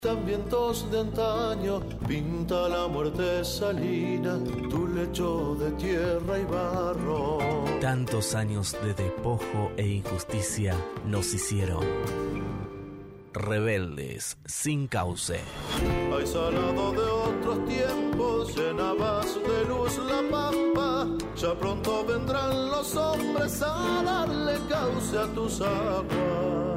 Vientos de antaño, pinta la muerte salina, tu lecho de tierra y barro. Tantos años de despojo e injusticia nos hicieron rebeldes sin cauce. Aisalado de otros tiempos, llenabas de luz la pampa. Ya pronto vendrán los hombres a darle cauce a tus aguas.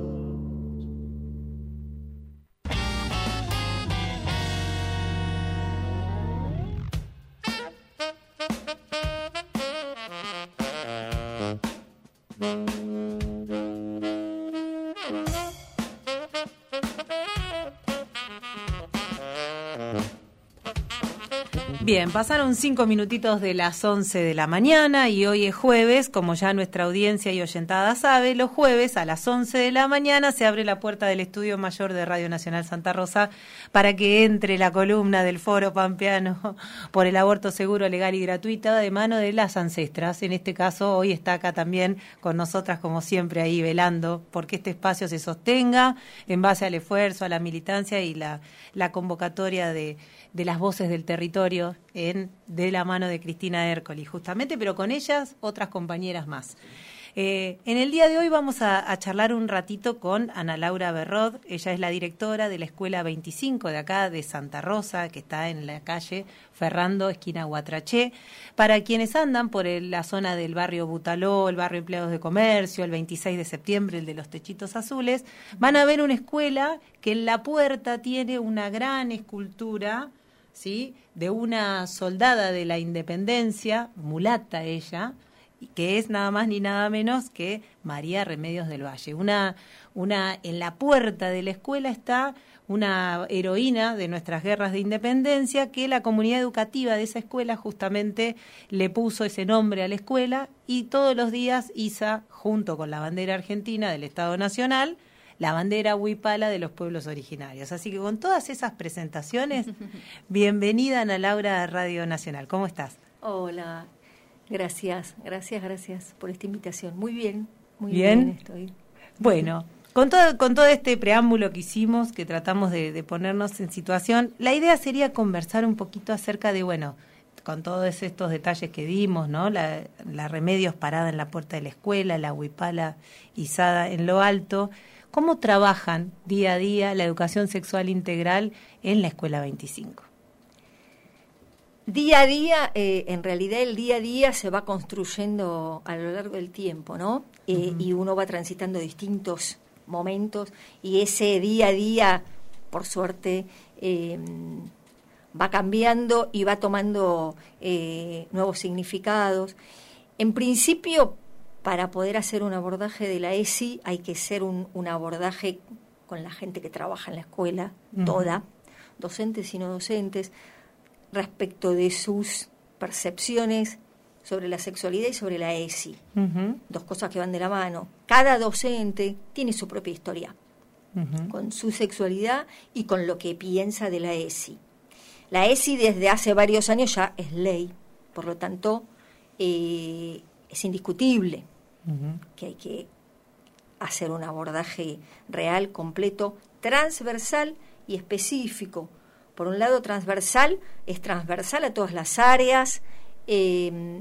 Bien, pasaron 5 minutitos de las 11 de la mañana y hoy es jueves, como ya nuestra audiencia y oyentada sabe, los jueves a las 11 de la mañana se abre la puerta del Estudio Mayor de Radio Nacional Santa Rosa para que entre la columna del Foro Pampeano por el aborto seguro, legal y gratuito de mano de las ancestras. En este caso, hoy está acá también con nosotras, como siempre, ahí velando porque este espacio se sostenga en base al esfuerzo, a la militancia y la convocatoria de las voces del territorio de la mano de Cristina Ercoli, justamente, pero con ellas otras compañeras más. En el día de hoy vamos a charlar un ratito con Ana Laura Berrod. Ella es la directora de la Escuela 25 de acá, de Santa Rosa, que está en la calle Ferrando, esquina Guatraché. Para quienes andan por la zona del barrio Butaló, el barrio Empleados de Comercio, el 26 de septiembre, el de los techitos azules, van a ver una escuela que en la puerta tiene una gran escultura, ¿sí?, de una soldada de la independencia, mulata ella, que es nada más ni nada menos que María Remedios del Valle. En la puerta de la escuela está una heroína de nuestras guerras de independencia que la comunidad educativa de esa escuela justamente le puso ese nombre a la escuela y todos los días iza, junto con la bandera argentina del Estado Nacional, la bandera huipala de los pueblos originarios. Así que con todas esas presentaciones, bienvenida Ana Laura a Radio Nacional. ¿Cómo estás? Hola, gracias por esta invitación. Muy bien estoy. Bueno, con todo este preámbulo que hicimos, que tratamos de ponernos en situación, la idea sería conversar un poquito acerca de, con todos estos detalles que dimos, ¿no? La Remedios parada en la puerta de la escuela, la huipala izada en lo alto. ¿Cómo trabajan día a día la educación sexual integral en la Escuela 25? Día a día, en realidad el día a día se va construyendo a lo largo del tiempo, ¿no? Y uno va transitando distintos momentos y ese día a día, por suerte, va cambiando y va tomando nuevos significados. En principio, para poder hacer un abordaje de la ESI hay que hacer un abordaje con la gente que trabaja en la escuela, toda, docentes y no docentes, respecto de sus percepciones sobre la sexualidad y sobre la ESI. Dos cosas que van de la mano. Cada docente tiene su propia historia, con su sexualidad y con lo que piensa de la ESI. La ESI desde hace varios años ya es ley, por lo tanto es indiscutible que hay que hacer un abordaje real, completo, transversal y específico. Por un lado, es transversal a todas las áreas e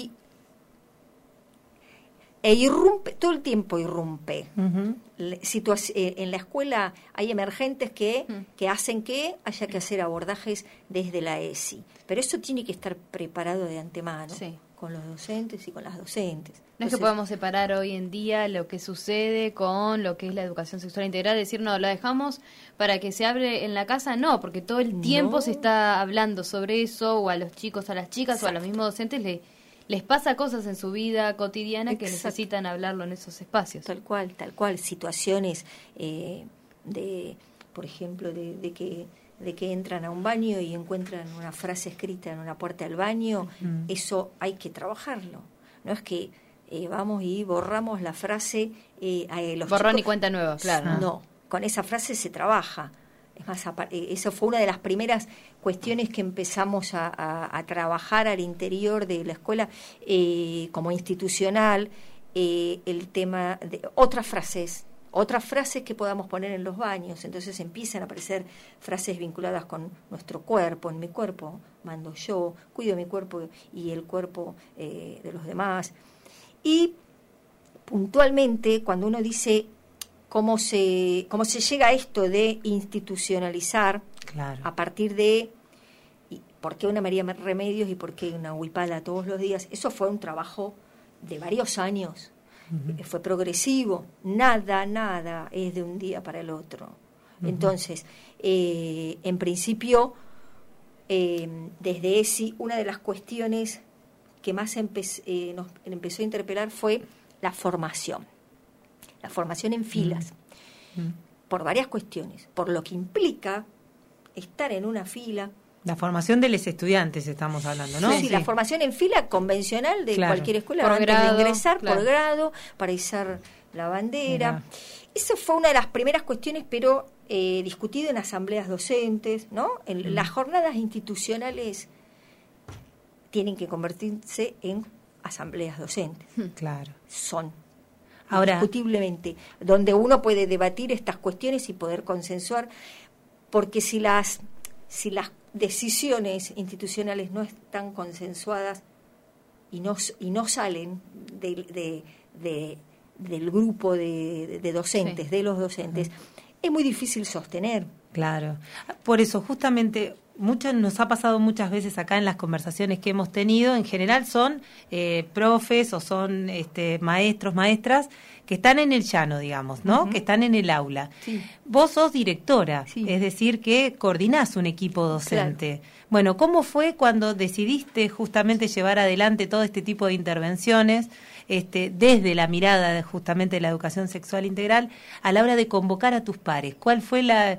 irrumpe, todo el tiempo irrumpe. En la escuela hay emergentes que hacen que haya que hacer abordajes desde la ESI. Pero eso tiene que estar preparado de antemano, con los docentes y con las docentes. No es que podemos separar hoy en día lo que sucede con lo que es la educación sexual integral, decir, no, la dejamos para que se hable en la casa, no, porque todo el tiempo se está hablando sobre eso, o a los chicos, a las chicas, o a los mismos docentes les pasa cosas en su vida cotidiana que necesitan hablarlo en esos espacios. Tal cual, situaciones por ejemplo, de que entran a un baño y encuentran una frase escrita en una puerta del baño, eso hay que trabajarlo. No es que vamos y borramos la frase a los borrón chicos. Y cuenta nueva, claro. No, con esa frase se trabaja. Es más, eso fue una de las primeras cuestiones que empezamos a trabajar al interior de la escuela como institucional, el tema de otras frases otras frases que podamos poner en los baños. Entonces empiezan a aparecer frases vinculadas con nuestro cuerpo. En mi cuerpo mando yo, cuido mi cuerpo y el cuerpo de los demás. Y puntualmente, cuando uno dice cómo se llega a esto de institucionalizar, claro, a partir de por qué una María Remedios y por qué una Huipala todos los días, eso fue un trabajo de varios años. Fue progresivo, nada es de un día para el otro. Entonces, en principio, desde ESI, una de las cuestiones que más nos empezó a interpelar fue la formación en filas, por varias cuestiones, por lo que implica estar en una fila. La formación de los estudiantes estamos hablando, ¿no? Sí, la formación en fila convencional de cualquier escuela, por antes grado, de ingresar, claro, por grado, para izar la bandera. Mira. Eso fue una de las primeras cuestiones, pero discutido en asambleas docentes, ¿no? Las jornadas institucionales tienen que convertirse en asambleas docentes. Claro. Son, Ahora, indiscutiblemente, donde uno puede debatir estas cuestiones y poder consensuar, porque si las decisiones institucionales no están consensuadas y no salen del grupo de docentes, de los docentes, es muy difícil sostener. Claro. Por eso, justamente, nos ha pasado muchas veces acá en las conversaciones que hemos tenido, en general son profes o son maestros, maestras, que están en el llano, digamos, ¿no? Que están en el aula. Sí. Vos sos directora, Sí. es decir, que coordinás un equipo docente. Claro. Bueno, ¿cómo fue cuando decidiste justamente llevar adelante todo este tipo de intervenciones desde la mirada justamente de la educación sexual integral a la hora de convocar a tus pares? ¿Cuál fue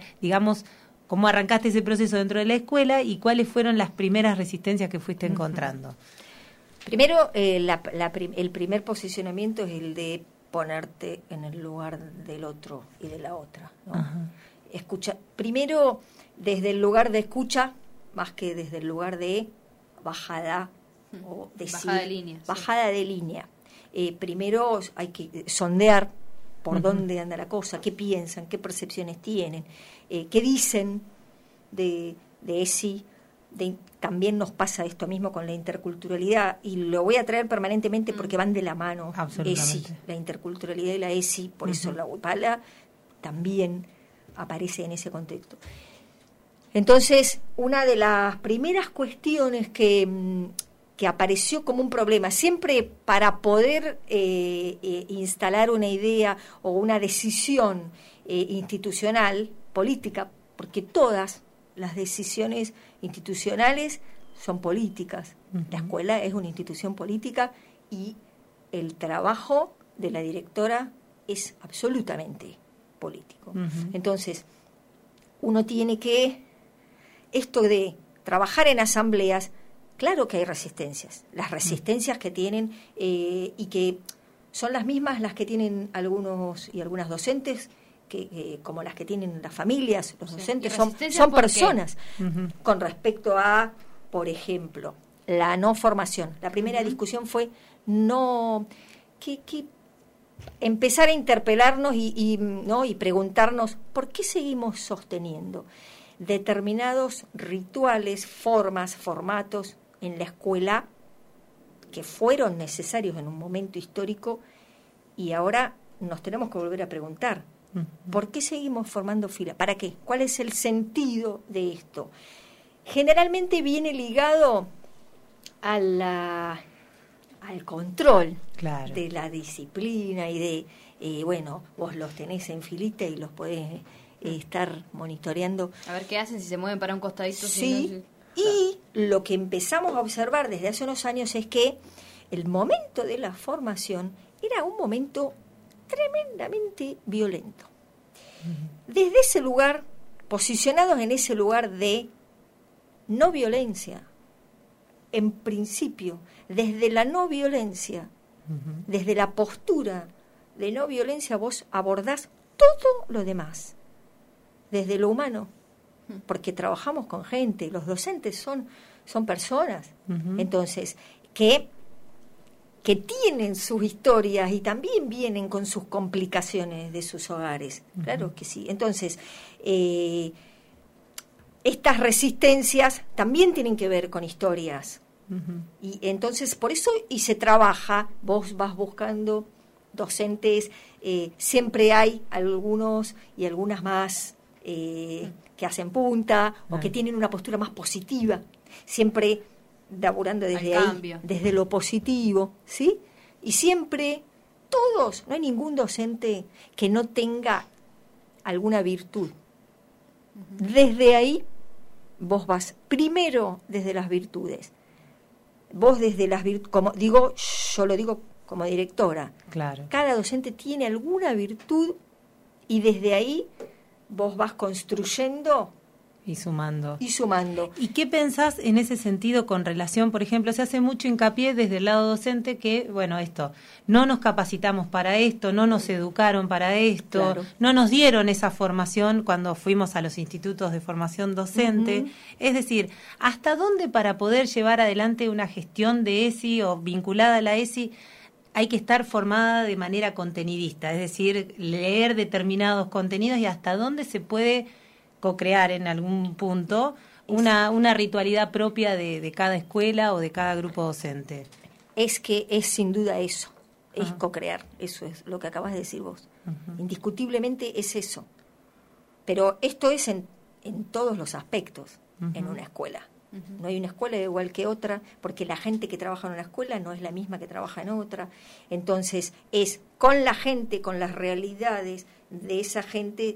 cómo arrancaste ese proceso dentro de la escuela y cuáles fueron las primeras resistencias que fuiste encontrando? Primero, el primer posicionamiento es el de ponerte en el lugar del otro y de la otra, ¿no? Escucha, primero desde el lugar de escucha, más que desde el lugar de bajada o decir, bajada de línea. Primero hay que sondear por dónde anda la cosa, qué piensan, qué percepciones tienen, qué dicen de ESI. También nos pasa esto mismo con la interculturalidad, y lo voy a traer permanentemente porque van de la mano. ESI, la interculturalidad y la ESI, por eso la Huipala también aparece en ese contexto. Entonces, una de las primeras cuestiones que apareció como un problema, siempre para poder instalar una idea o una decisión institucional, política, porque todas las decisiones institucionales son políticas. La escuela es una institución política y el trabajo de la directora es absolutamente político. Entonces, uno tiene que, esto de trabajar en asambleas, claro que hay resistencias, las resistencias que tienen y que son las mismas las que tienen algunos y algunas docentes, que como las que tienen las familias, los docentes son personas. Con respecto a, por ejemplo, la no formación. La primera discusión fue que empezar a interpelarnos y preguntarnos por qué seguimos sosteniendo determinados rituales, formas, formatos en la escuela que fueron necesarios en un momento histórico, y ahora nos tenemos que volver a preguntar ¿por qué seguimos formando fila? ¿Para qué? ¿Cuál es el sentido de esto? Generalmente viene ligado al control de la disciplina y de, vos los tenés en filita y los podés estar monitoreando. A ver qué hacen, si se mueven para un costadito. Sí, y lo que empezamos a observar desde hace unos años es que el momento de la formación era un momento tremendamente violento. Desde ese lugar, posicionados en ese lugar de no violencia, en principio, desde la no violencia, desde la postura de no violencia, vos abordás todo lo demás, desde lo humano, porque trabajamos con gente, los docentes son personas, entonces, que que tienen sus historias y también vienen con sus complicaciones de sus hogares. Claro que sí. Entonces, estas resistencias también tienen que ver con historias. Y entonces, por eso, y se trabaja, vos vas buscando docentes, siempre hay algunos y algunas más que hacen punta o que tienen una postura más positiva, siempre laburando desde ahí, desde lo positivo, ¿sí? Y siempre, todos, no hay ningún docente que no tenga alguna virtud. Desde ahí, vos vas primero desde las virtudes. Vos desde las virtudes, como digo, yo lo digo como directora. Claro. Cada docente tiene alguna virtud y desde ahí vos vas construyendo y sumando. ¿Y qué pensás en ese sentido con relación, por ejemplo, se hace mucho hincapié desde el lado docente que, bueno, esto, no nos capacitamos para esto, no nos educaron para esto, claro, no nos dieron esa formación cuando fuimos a los institutos de formación docente? Es decir, ¿hasta dónde para poder llevar adelante una gestión de ESI o vinculada a la ESI hay que estar formada de manera contenidista? Es decir, leer determinados contenidos y hasta dónde se puede co-crear en algún punto una ritualidad propia de cada escuela o de cada grupo docente. Es que es sin duda eso, es co-crear, eso es lo que acabas de decir vos. Indiscutiblemente es eso. Pero esto es en todos los aspectos en una escuela. No hay una escuela igual que otra, porque la gente que trabaja en una escuela no es la misma que trabaja en otra. Entonces, es con la gente, con las realidades de esa gente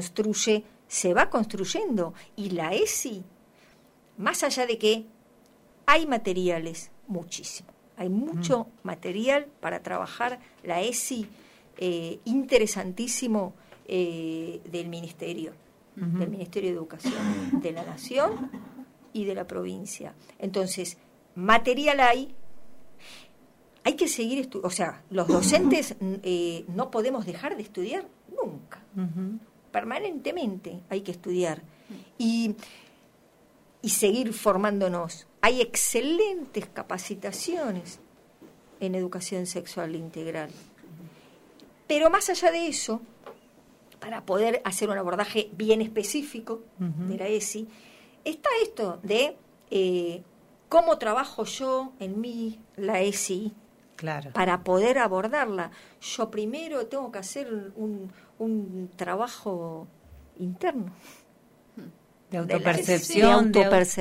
se va construyendo. Y la ESI, más allá de que hay materiales, muchísimo. Hay mucho material para trabajar la ESI, interesantísimo, del Ministerio de Educación de la Nación y de la provincia. Entonces, material hay que seguir o sea, los docentes no podemos dejar de estudiar nunca. Permanentemente hay que estudiar y seguir formándonos. Hay excelentes capacitaciones en educación sexual integral. Pero más allá de eso, para poder hacer un abordaje bien específico de la ESI, está esto de cómo trabajo yo en la ESI, claro, para poder abordarla. Yo primero tengo que hacer un trabajo interno. De autopercepción.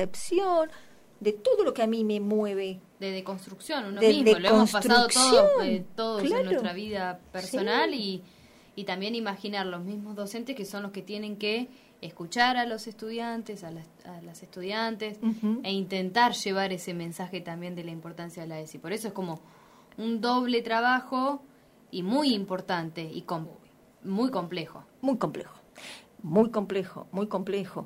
De todo lo que a mí me mueve. De deconstrucción, uno mismo. Lo hemos pasado todos claro, en nuestra vida personal y también imaginar los mismos docentes que son los que tienen que escuchar a los estudiantes, a las estudiantes, e intentar llevar ese mensaje también de la importancia de la ESI. Por eso es como un doble trabajo y muy importante y muy complejo. Muy complejo.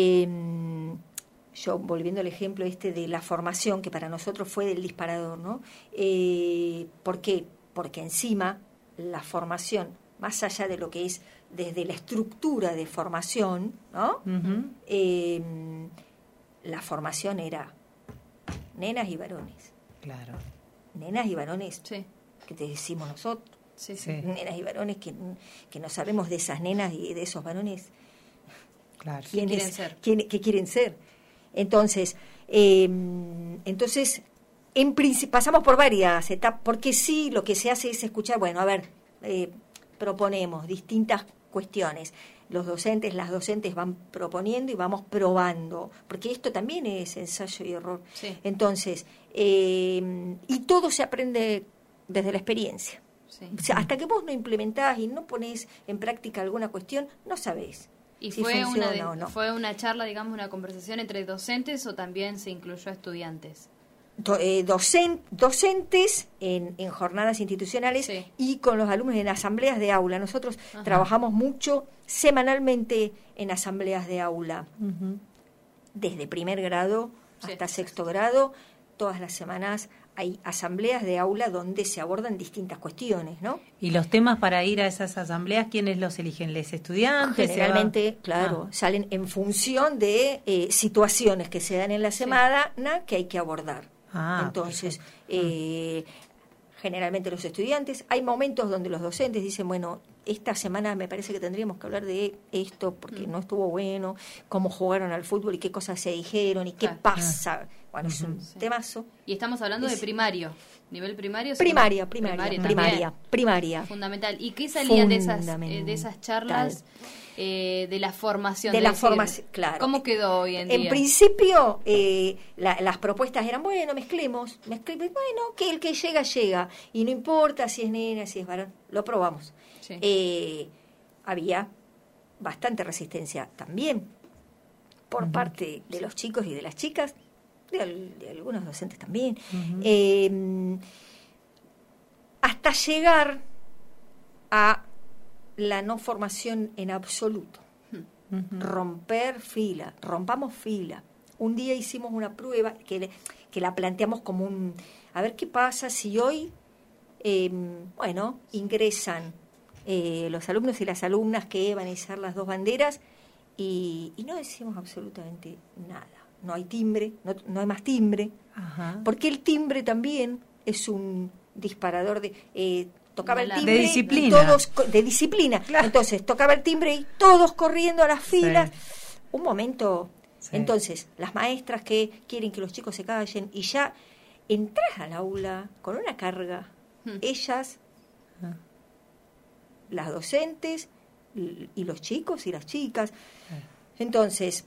Yo, volviendo al ejemplo de la formación, que para nosotros fue del disparador, ¿no? ¿Por qué? Porque encima la formación, más allá de lo que es desde la estructura de formación, ¿no? La formación era nenas y varones. Claro. Nenas y varones, sí, que te decimos nosotros. Sí. Nenas y varones que no sabemos de esas nenas y de esos varones. Claro. ¿Qué quieren ser? Entonces, en principio pasamos por varias etapas, porque sí, lo que se hace es escuchar, bueno, a ver, proponemos distintas cuestiones. Los docentes, las docentes van proponiendo y vamos probando, porque esto también es ensayo y error. Sí. Entonces, y todo se aprende desde la experiencia. Sí. O sea, hasta que vos no implementás y no ponés en práctica alguna cuestión, no sabés. ¿Y si fue funciona o no. fue una charla, digamos, una conversación entre docentes o también se incluyó a estudiantes? Docentes en jornadas institucionales, sí, y con los alumnos en asambleas de aula. Nosotros trabajamos mucho semanalmente en asambleas de aula, desde primer grado hasta sexto grado. Todas las semanas hay asambleas de aula donde se abordan distintas cuestiones, ¿no? ¿Y los temas para ir a esas asambleas, quiénes los eligen? ¿Les estudiantes? Generalmente, claro, salen en función de situaciones que se dan en la semana, sí, que hay que abordar. Entonces, generalmente los estudiantes. Hay momentos donde los docentes dicen, bueno, esta semana me parece que tendríamos que hablar de esto porque no estuvo bueno, cómo jugaron al fútbol y qué cosas se dijeron y qué pasa. Bueno, es un temazo. Y estamos hablando de primario, nivel primario. Primaria. Fundamental. ¿Y qué salían de esas charlas? De la formación. De la formación, claro. ¿Cómo quedó hoy en día? En principio, las propuestas eran, bueno, mezclemos, bueno, que el que llega, y no importa si es nena, si es varón, lo probamos. Sí. Había bastante resistencia también por parte de los chicos y de las chicas, de algunos docentes también, hasta llegar a la no formación en absoluto. Rompamos fila. Un día hicimos una prueba que la planteamos como a ver qué pasa si hoy, ingresan los alumnos y las alumnas que van a izar las 2 banderas y no decimos absolutamente nada. No hay timbre, no hay más timbre, porque el timbre también es un disparador de... tocaba el timbre de disciplina. Y todos de disciplina. Claro. Entonces tocaba el timbre y todos corriendo a las filas. Sí. Un momento. Sí. Entonces, las maestras que quieren que los chicos se callen y ya entras al aula con una carga. Ellas, las docentes y los chicos y las chicas. Entonces,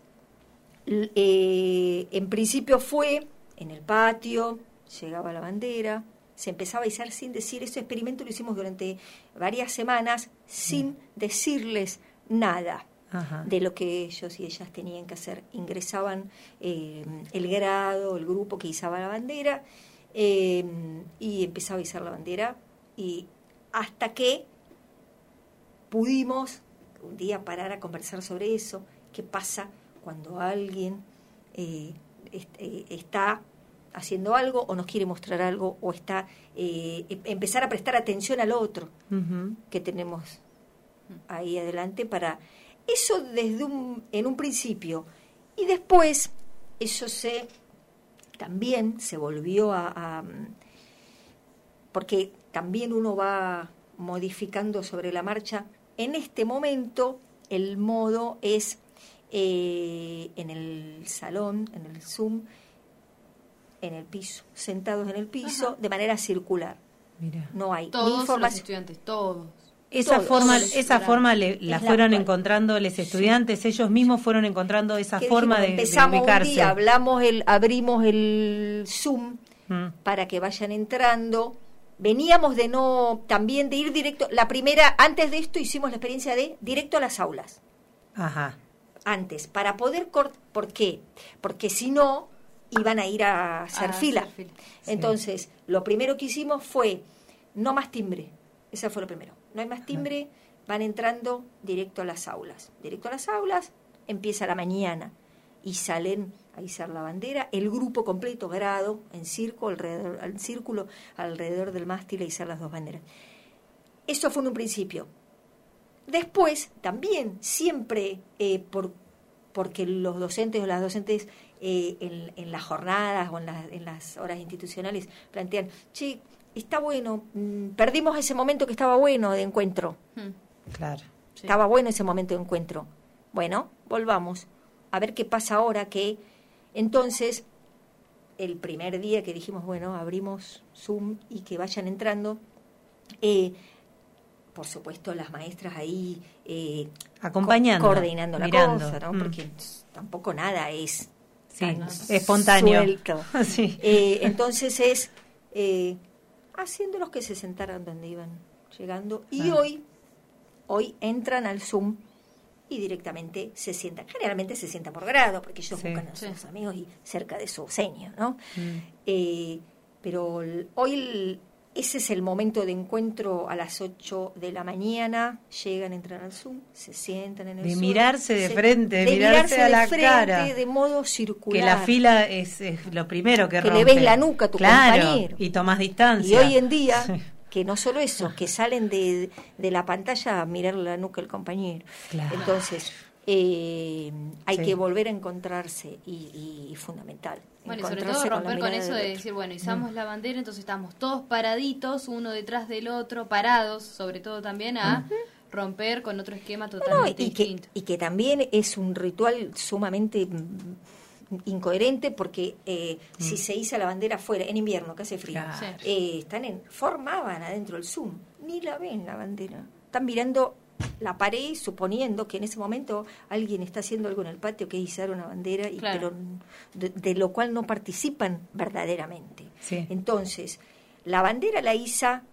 en principio fue en el patio, llegaba la bandera, se empezaba a izar sin decir. Ese experimento lo hicimos durante varias semanas sin decirles nada de lo que ellos y ellas tenían que hacer. Ingresaban el grado, el grupo que izaba la bandera y empezaba a izar la bandera y hasta que pudimos un día parar a conversar sobre eso. ¿Qué pasa cuando alguien está haciendo algo o nos quiere mostrar algo o está empezar a prestar atención al otro que tenemos ahí adelante para eso en un principio y después eso también se volvió a porque también uno va modificando sobre la marcha. En este momento el modo es en el salón, en el Zoom, en el piso, sentados en el piso, de manera circular. Mirá. No hay todos ni información. Los estudiantes, todos. Esa forma la fueron encontrando los estudiantes, ellos mismos fueron encontrando esa forma de ubicarse. Un día, abrimos el Zoom para que vayan entrando. Veníamos también de ir directo. La primera, antes de esto hicimos la experiencia de directo a las aulas. Antes, para poder ¿por qué? Porque si no iban a ir a hacer fila. Entonces, lo primero que hicimos fue no más timbre. Ese fue lo primero. No hay más timbre, van entrando directo a las aulas. Directo a las aulas, empieza la mañana y salen a izar la bandera, el grupo completo, grado, en círculo alrededor del mástil a izar las 2 banderas. Eso fue en un principio. Después, también, siempre, porque los docentes o las docentes en las jornadas o en las horas institucionales plantean, che, está bueno, perdimos ese momento que estaba bueno de encuentro. Claro. Sí. Estaba bueno ese momento de encuentro. Bueno, volvamos a ver qué pasa ahora que... Entonces, el primer día que dijimos, bueno, abrimos Zoom y que vayan entrando, por supuesto las maestras ahí acompañando, coordinando mirando. La cosa, ¿no? Porque tampoco nada es tan espontáneo. Suelto. Sí. Entonces es haciéndolos que se sentaran donde iban llegando. Y hoy entran al Zoom y directamente se sientan. Generalmente se sientan por grado, porque ellos buscan a sus amigos y cerca de su seño, ¿no? Pero hoy ese es el momento de encuentro a las 8 de la mañana. Llegan, entran al Zoom, se sientan en el Zoom. De mirarse de frente, de mirarse a la cara. De modo circular. Que la fila es lo primero que rompe. Que le ves la nuca a tu compañero. Y tomás distancia. Y hoy en día... que no solo eso, que salen de la pantalla a mirar la nuca del compañero. Claro. Entonces, hay que volver a encontrarse y fundamental. Bueno, y sobre todo romper con eso de decir, bueno, izamos la bandera, entonces estamos todos paraditos, uno detrás del otro, parados, sobre todo también a romper con otro esquema totalmente distinto. Y que también es un ritual sumamente incoherente, porque si se iza la bandera afuera, en invierno, que hace frío, formaban adentro del Zoom, ni la ven la bandera. Están mirando la pared, suponiendo que en ese momento alguien está haciendo algo en el patio, que es izar una bandera, pero de lo cual no participan verdaderamente. Sí. Entonces, la bandera la iza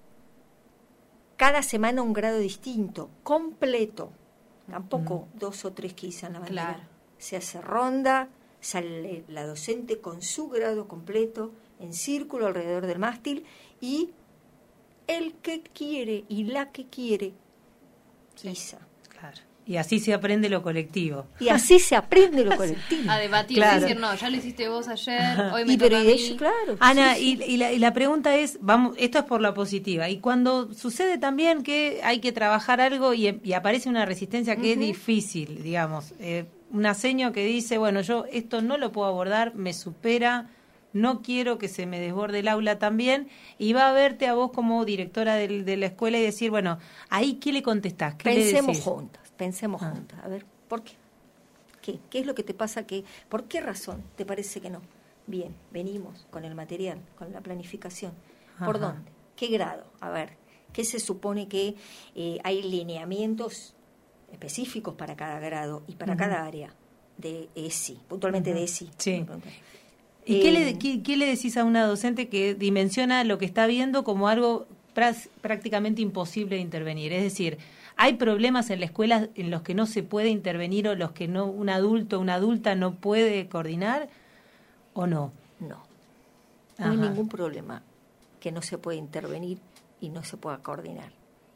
cada semana a un grado distinto, completo. Tampoco 2 o 3 que izan la bandera. Claro. Se hace ronda, sale la docente con su grado completo, en círculo alrededor del mástil, y el que quiere y la que quiere iza. Claro. Y así se aprende lo colectivo. Y así se aprende lo colectivo. A debatir, decir, no, ya lo hiciste vos ayer, hoy me toca a mí. Claro, Ana, sí. Y la pregunta es, vamos, esto es por la positiva, y cuando sucede también que hay que trabajar algo y aparece una resistencia que es difícil, digamos, una seño que dice, bueno, yo esto no lo puedo abordar, me supera, no quiero que se me desborde el aula también, y va a verte a vos como directora de la escuela y decir, bueno, ahí ¿qué le contestás? ¿Qué Pensemos le decís? Pensemos juntas, a ver, ¿por qué? ¿Qué es lo que te pasa? ¿Por qué razón te parece que no? Bien, venimos con el material, con la planificación. ¿Por dónde? ¿Qué grado? A ver, ¿qué se supone que hay lineamientos específicos para cada grado y para cada área de ESI, puntualmente de ESI? Sí. ¿Y qué le decís a una docente que dimensiona lo que está viendo como algo prácticamente imposible de intervenir? Es decir, ¿hay problemas en la escuela en los que no se puede intervenir o los que no un adulto o una adulta no puede coordinar o no? No. No hay ningún problema que no se pueda intervenir y no se pueda coordinar.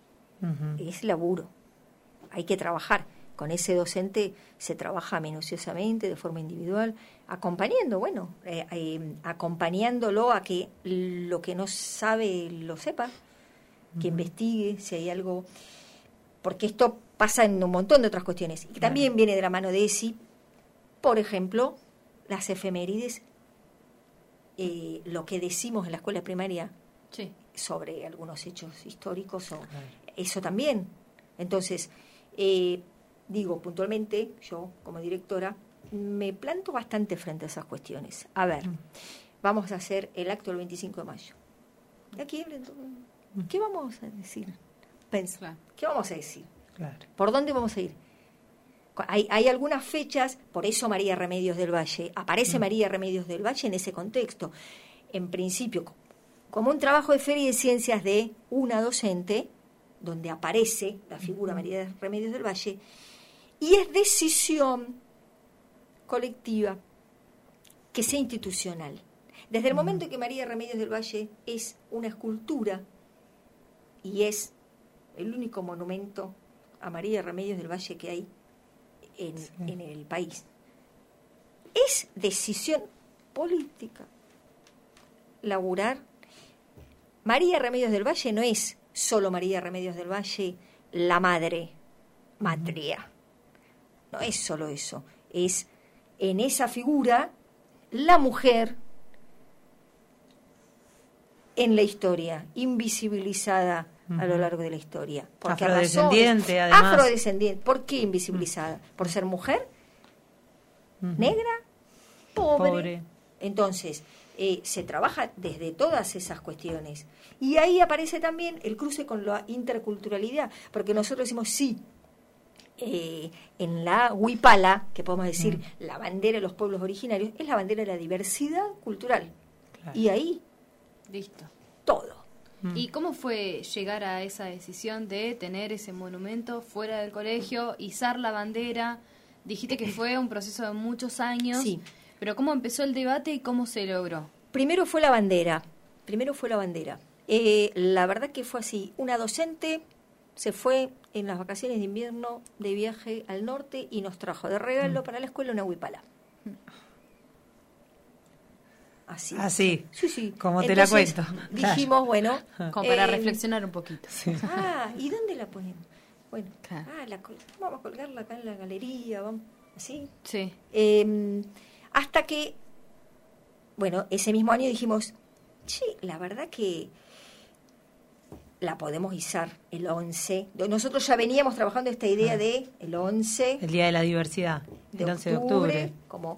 Es laburo. Hay que trabajar. Con ese docente se trabaja minuciosamente, de forma individual, acompañándolo a que lo que no sabe lo sepa, que investigue si hay algo, porque esto pasa en un montón de otras cuestiones. Y también viene de la mano de ESI, por ejemplo, las efemérides, lo que decimos en la escuela primaria sobre algunos hechos históricos, eso también. Entonces, digo puntualmente, yo como directora, me planto bastante frente a esas cuestiones. A ver, vamos a hacer el acto del 25 de mayo. Aquí, ¿qué vamos a decir? ¿Qué vamos a decir? Claro. ¿Por dónde vamos a ir? Hay algunas fechas, por eso María Remedios del Valle, aparece María Remedios del Valle en ese contexto. En principio, como un trabajo de feria de ciencias de una docente, donde aparece la figura María Remedios del Valle, y es decisión colectiva que sea institucional. Desde el momento en que María Remedios del Valle es una escultura y es el único monumento a María Remedios del Valle que hay en el país, es decisión política laburar. María Remedios del Valle no es solo María Remedios del Valle, la madre, matria. No es solo eso. Es en esa figura la mujer en la historia, invisibilizada a lo largo de la historia. Porque afrodescendiente, además. Afrodescendiente. ¿Por qué invisibilizada? ¿Por ser mujer? ¿Negra? Pobre. Entonces, se trabaja desde todas esas cuestiones. Y ahí aparece también el cruce con la interculturalidad, porque nosotros decimos en la huipala, que podemos decir la bandera de los pueblos originarios, es la bandera de la diversidad cultural. Claro. Y ahí, listo. Todo. ¿Y cómo fue llegar a esa decisión de tener ese monumento fuera del colegio, izar la bandera? Dijiste que fue un proceso de muchos años. Sí. Pero ¿cómo empezó el debate y cómo se logró? Primero fue la bandera. La verdad que fue así. Una docente se fue en las vacaciones de invierno de viaje al norte y nos trajo de regalo para la escuela una huipala. Así. Así. Sí. Como te la cuento. Dijimos, bueno. Como para reflexionar un poquito. ¿Y dónde la ponemos? Bueno, Claro. vamos a colgarla acá en la galería, vamos, así. Sí. Hasta que, bueno, ese mismo año dijimos, che, la verdad que la podemos izar el 11. Nosotros ya veníamos trabajando esta idea de el 11. El Día de la Diversidad, el 11 de octubre. Como,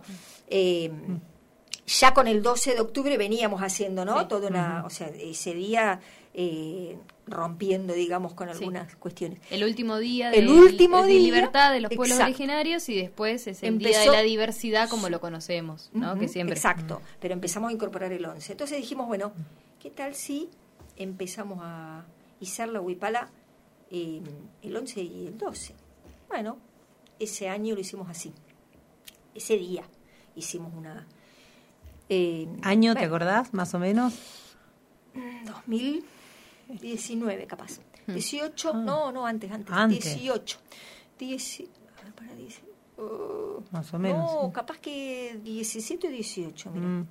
ya con el 12 de octubre veníamos haciendo, ¿no? Sí. Toda una, o sea, ese día rompiendo, digamos, con algunas cuestiones. El último día El último de día, libertad de los pueblos exacto. originarios y después es el Empezó- Día de la Diversidad como lo conocemos, ¿no? Ujú, Que siempre. Exacto, pero empezamos a incorporar el 11. Entonces dijimos, bueno, ¿qué tal si empezamos a izar la huipala el 11 y el 12? Bueno, ese año lo hicimos así. Ese día hicimos una... ¿Año, te bueno, acordás, más o menos? 2019 capaz. 18, no, antes. Antes. 18. Más o menos. No, sí. capaz que 17 o 18, mira. Mm.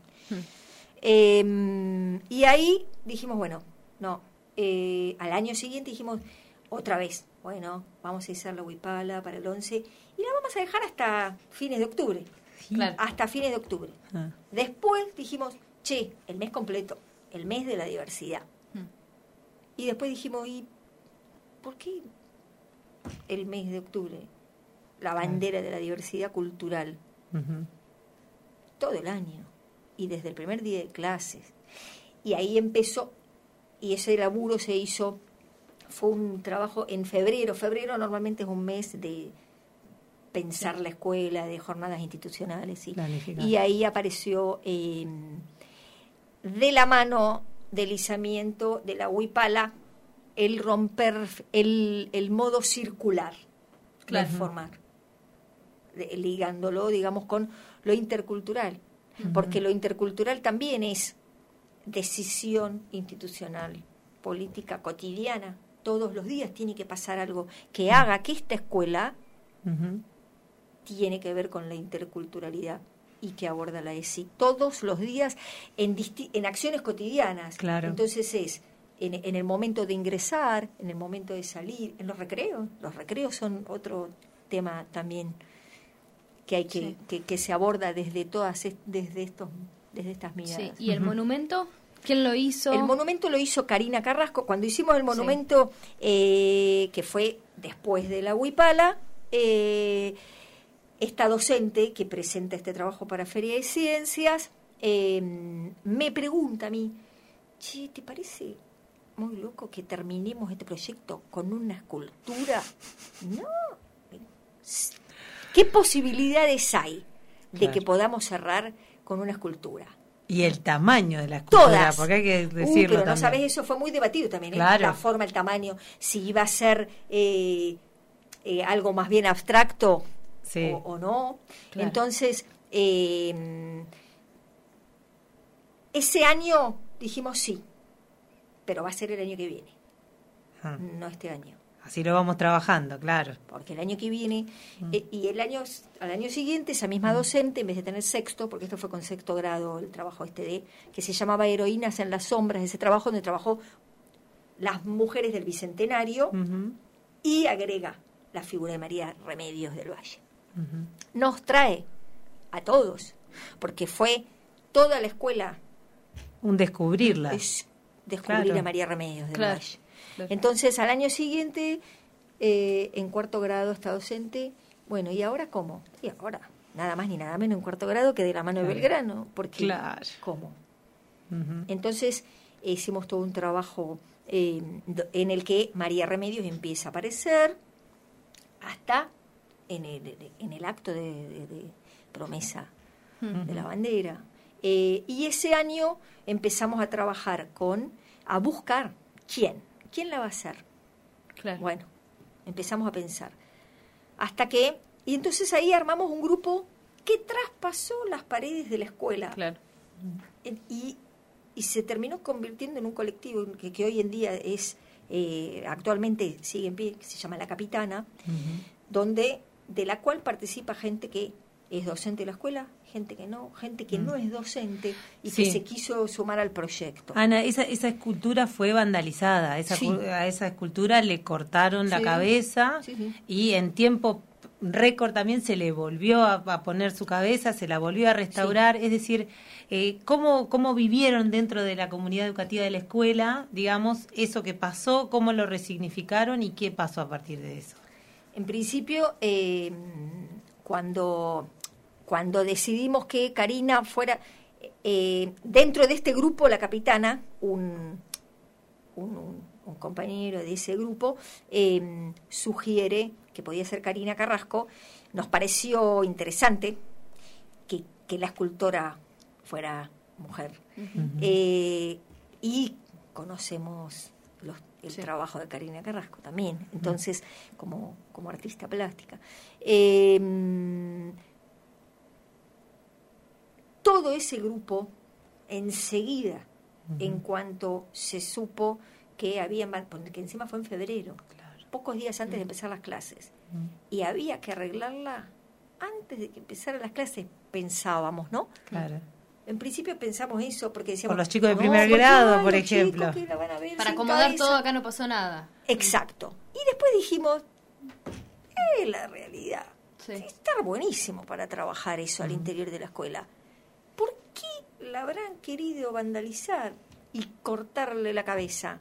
Y ahí dijimos, bueno, no. Al año siguiente dijimos, otra vez, bueno, vamos a izar la huipala para el 11 y la vamos a dejar hasta fines de octubre. Claro. Hasta fines de octubre. Ah. Después dijimos, che, el mes completo, el mes de la diversidad. Y después dijimos, ¿y por qué el mes de octubre? La bandera de la diversidad cultural. Ujú. Todo el año. Y desde el primer día de clases. Y ahí empezó, y ese laburo se hizo, fue un trabajo en febrero. Febrero normalmente es un mes de pensar la escuela, de jornadas institucionales. ¿sí? Planificar. Y ahí apareció de la mano del izamiento de la huipala el romper el modo circular Claro. de formar, ligándolo, digamos, con lo intercultural, porque lo intercultural también es decisión institucional, política cotidiana. Todos los días tiene que pasar algo que haga que esta escuela Ujú. tiene que ver con la interculturalidad y que aborda la ESI todos los días en acciones cotidianas. Claro. Entonces es en el momento de ingresar, en el momento de salir, en los recreos. Los recreos son otro tema también que hay que se aborda desde desde estas miradas. Sí. ¿Y el monumento? ¿Quién lo hizo? El monumento lo hizo Karina Carrasco. Cuando hicimos el monumento, que fue después de la huipala, esta docente que presenta este trabajo para Feria de Ciencias me pregunta a mí, che, ¿te parece muy loco que terminemos este proyecto con una escultura? No. ¿Qué posibilidades hay de Claro. que podamos cerrar con una escultura? Y el tamaño de la escultura, Todas. porque hay que decirlo Pero no también. sabes, eso fue muy debatido también, ¿eh? Claro. La forma, el tamaño, si iba a ser algo más bien abstracto Sí. o no. Claro. Entonces, ese año dijimos sí, pero va a ser el año que viene, Ah. no este año. Así lo vamos trabajando, claro. Porque el año que viene, y al año siguiente, esa misma docente, en vez de tener sexto, porque esto fue con sexto grado el trabajo que se llamaba Heroínas en las Sombras, ese trabajo donde trabajó las mujeres del Bicentenario, Ujú. y agrega la figura de María Remedios del Valle. Ujú. Nos trae a todos, porque fue toda la escuela Un descubrirla. es descubrir Claro. a María Remedios del Claro. Valle. Claro. Entonces, al año siguiente, en cuarto grado, esta docente, bueno, ¿y ahora cómo? Y ahora, nada más ni nada menos en cuarto grado que de la mano de Claro. Belgrano, porque Claro. ¿cómo? Ujú. Entonces, hicimos todo un trabajo en el que María Remedios empieza a aparecer hasta en el acto de promesa de la bandera. Y ese año empezamos a trabajar a buscar quién la va a hacer. Claro. Bueno, empezamos a pensar. Y entonces ahí armamos un grupo que traspasó las paredes de la escuela. Claro. Y se terminó convirtiendo en un colectivo que hoy en día actualmente sigue en pie, que se llama La Capitana, Ujú. de la cual participa gente que es docente de la escuela, gente que no es docente y Sí. que se quiso sumar al proyecto. Ana, esa escultura fue vandalizada. Sí. A esa escultura le cortaron la Sí. cabeza Sí, sí. y en tiempo récord también se le volvió a poner su cabeza, se la volvió a restaurar. Es decir, ¿cómo vivieron dentro de la comunidad educativa de la escuela, digamos, eso que pasó, cómo lo resignificaron y qué pasó a partir de eso? En principio, cuando decidimos que Karina fuera, dentro de este grupo, la capitana, un compañero de ese grupo, sugiere que podía ser Karina Carrasco. Nos pareció interesante que la escultora fuera mujer. Y conocemos el trabajo de Karina Carrasco también, entonces, como artista plástica. Todo ese grupo, enseguida, en cuanto se supo que porque encima fue en febrero, pocos días antes de empezar las clases, y había que arreglarla antes de que empezaran las clases, pensábamos, ¿no? Claro. En principio pensamos eso porque decíamos... Por los chicos de no, primer porque, grado, ay, por los ejemplo. chicos que la van a ver Para sin acomodar cabeza. todo, acá no pasó nada. Exacto. Y después dijimos, la realidad, Sí. estar buenísimo para trabajar eso al interior de la escuela. ¿Por qué la habrán querido vandalizar y cortarle la cabeza?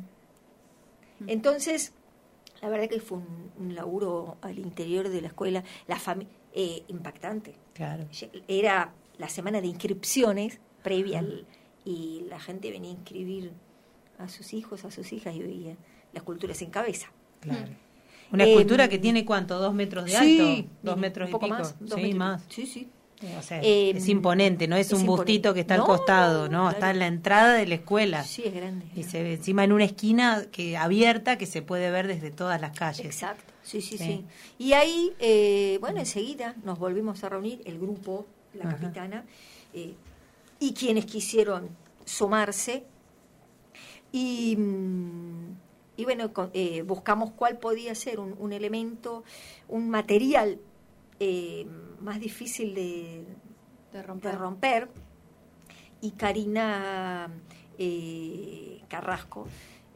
Entonces, la verdad que fue un laburo al interior de la escuela, impactante. Claro. Era la semana de inscripciones previa y la gente venía a inscribir a sus hijos, a sus hijas y veía la escultura sin cabeza. Claro. Una escultura que tiene ¿cuánto? 2 metros de alto, 2 metros un y poco pico. más, 2 Sí, metros. más. Sí. O sea, es imponente, no es un imponente. bustito que está al No, costado, ¿no? claro. Está en la entrada de la escuela. Sí, es grande. Y se ve encima en una esquina abierta que se puede ver desde todas las calles. Exacto, sí. Sí. Y ahí, enseguida nos volvimos a reunir, el grupo, la capitana, y quienes quisieron sumarse. Y bueno, buscamos cuál podía ser un elemento, un material más difícil de romper. Y Karina Carrasco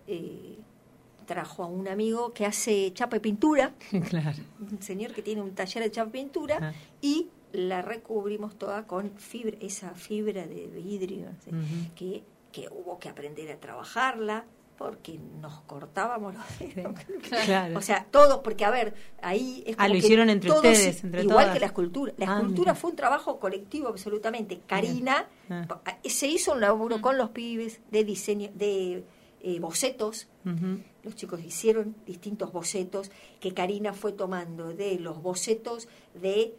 trajo a un amigo que hace chapa y pintura, Claro. un señor que tiene un taller de chapa y pintura, y la recubrimos toda con esa fibra de vidrio, ¿sí? que hubo que aprender a trabajarla porque nos cortábamos los dedos. Claro. O sea, todos, porque a ver, ahí es como lo que hicieron entre todos, ustedes, entre igual todas. que la escultura. La escultura fue un trabajo colectivo absolutamente. Karina se hizo un laburo con los pibes de diseño, de bocetos. Los chicos hicieron distintos bocetos que Karina fue tomando de los bocetos de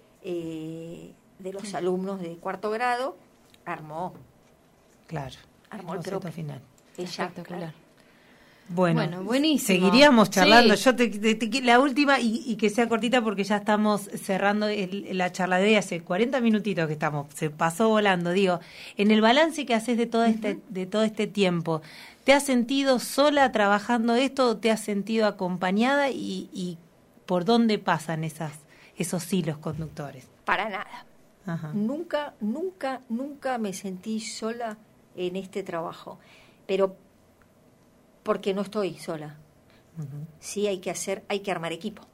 los alumnos de 4º grado, armó el boceto propio. final. Ella, Espectacular. claro. Bueno, buenísimo. seguiríamos charlando. Sí. Yo la última y que sea cortita porque ya estamos cerrando la charla de hoy. Hace 40 minutitos que estamos, se pasó volando. Digo, en el balance que haces de todo este tiempo, ¿te has sentido sola trabajando esto o te has sentido acompañada y por dónde pasan esos hilos conductores? Para nada. Ajá. Nunca me sentí sola en este trabajo, pero porque no estoy sola. Sí hay que armar equipo.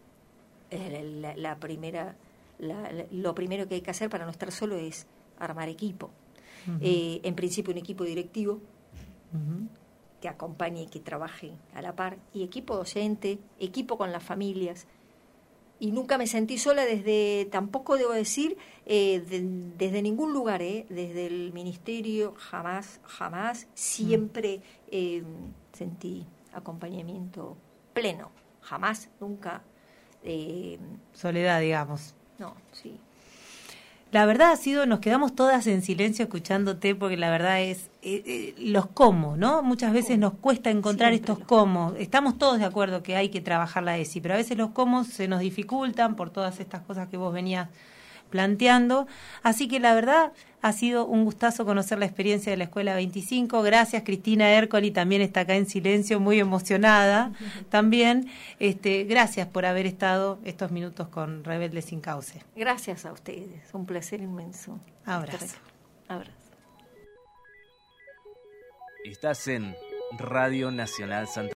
Lo primero que hay que hacer para no estar solo es armar equipo. En principio un equipo directivo que acompañe y que trabaje a la par, y equipo docente, equipo con las familias. Y nunca me sentí sola tampoco debo decir, desde ningún lugar, desde el ministerio, jamás, siempre sentí acompañamiento pleno, jamás, nunca. Soledad, digamos. No, sí. La verdad nos quedamos todas en silencio escuchándote porque la verdad es los cómo, ¿no? Muchas veces nos cuesta encontrar Siempre estos cómo. Estamos todos de acuerdo que hay que trabajar la ESI, pero a veces los cómo se nos dificultan por todas estas cosas que vos venías planteando. Así que la verdad ha sido un gustazo conocer la experiencia de la Escuela 25. Gracias, Cristina Ercoli, también está acá en silencio, muy emocionada también. Gracias por haber estado estos minutos con Rebelde Sin Cauce. Gracias a ustedes, un placer inmenso. Abrazo. Abrazo. Estás en Radio Nacional Santa